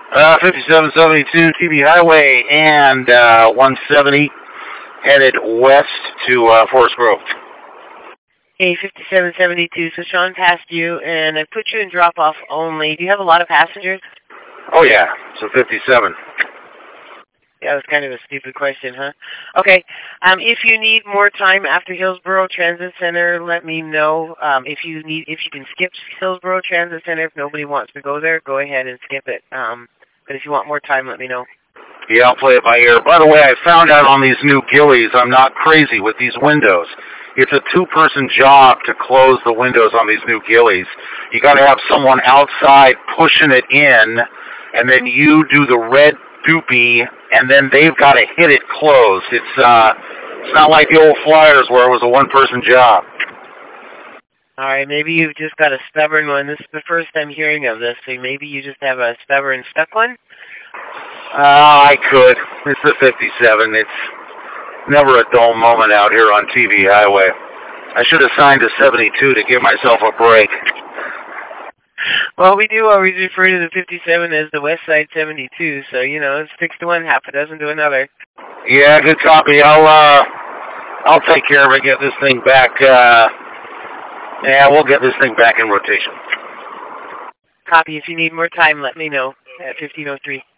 5772 TV Highway and 170 headed west to Forest Grove. Hey, 5772, so Sean passed you, and I put you in drop-off only. Do you have a lot of passengers? Oh, yeah, so 57. Yeah, that was kind of a stupid question, huh? Okay, if you need more time after Hillsborough Transit Center, let me know. If you can skip Hillsborough Transit Center, if nobody wants to go there, go ahead and skip it. But if you want more time, let me know. Yeah, I'll play it by ear. By the way, I found out on these new Gillies, I'm not crazy with these windows. It's a two-person job to close the windows on these new Gillies. You got to have someone outside pushing it in, and then you do the red doopy, and then they've got to hit it closed. It's not like the old Flyers where it was a one-person job. All right, maybe you've just got a stubborn one. This is the first I'm hearing of this, so maybe you just have a stubborn, stuck one? I could. It's the 57. It's never a dull moment out here on TV Highway. I should have signed a 72 to give myself a break. Well, we do always refer to the 57 as the West Side 72, so, you know, it's 6 to 1, half a dozen to another. Yeah, good copy. I'll take care of it, get this thing back. We'll get this thing back in rotation. Copy. If you need more time, let me know at 15:03.